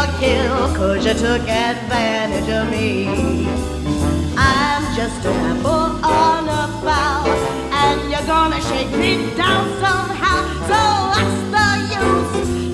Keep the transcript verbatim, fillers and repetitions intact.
kill, 'cause you took advantage of me. I'm just an apple on a bough, and you're gonna shake me down somehow. So what's the use